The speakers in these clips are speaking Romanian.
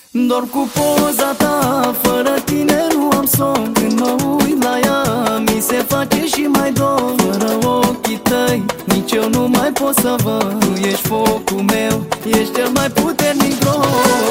Doar cu poza ta, fără tine nu am somn. Când mă uit la ea, mi se face și mai dor. Fără ochii tăi, nici eu nu mai pot să văd. Tu ești focul meu, ești cel mai puternic rog.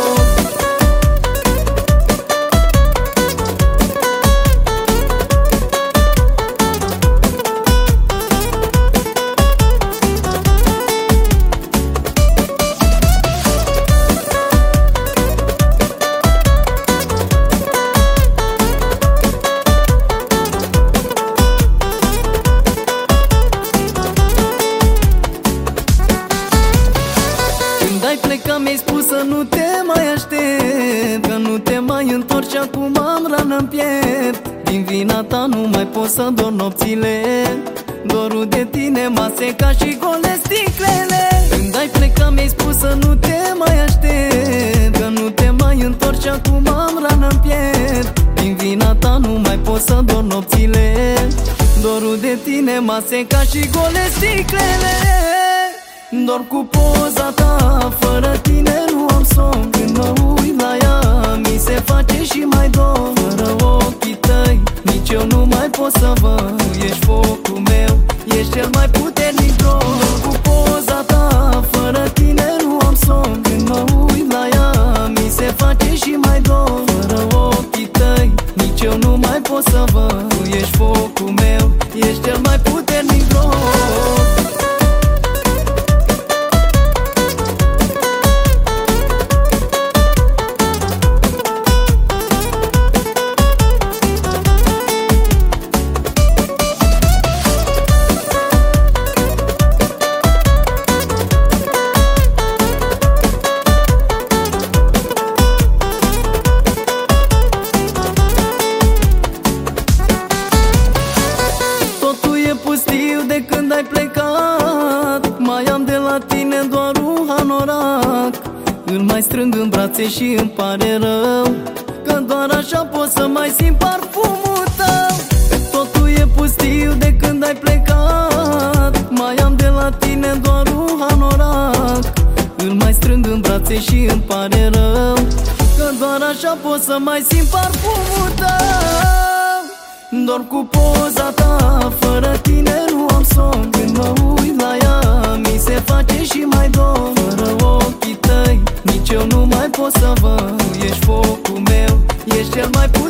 Ai plecat, mi-ai spus să nu te mai aștept, că nu te mai întorci, acum am rană-n piept. Din vina ta nu mai pot să dorm nopțile, dorul de tine m-a secat și gole sticlele. Când ai plecat, mi-ai spus să nu te mai aștept, că nu te mai întorci, acum am rană-n piept. Din vina ta nu mai pot să dorm nopțile, dorul de tine m-a secat și gole sticlele. Doar cu poza ta, fără tine nu am somn. Când mă uit la ea, mi se face și mai dor. Fără ochii tăi, nici eu nu mai pot să văd. Tu ești focul meu, ești cel mai puternic rog. Doar cu poza ta, fără tine nu am somn. Când mă uit la ea, mi se face și mai dor. Fără ochii tăi, nici eu nu mai pot să văd. Tu ești focul meu, ești cel mai puternic rog. De când ai plecat, mai am de la tine doar un hanorac. Îl mai strâng în brațe și îmi pare rău, că doar așa pot să mai simt parfumul tău. Totul e pustiu de când ai plecat, mai am de la tine doar un hanorac. Îl mai strâng în brațe și îmi pare rău, că doar așa pot să mai simt parfumul tău. Doar cu poza ta, fără tine nu am somn. Când mă uit la ea, mi se face și mai dor. Fără ochii tăi, nici eu nu mai pot să văd. Tu ești focul meu, ești cel mai puternic.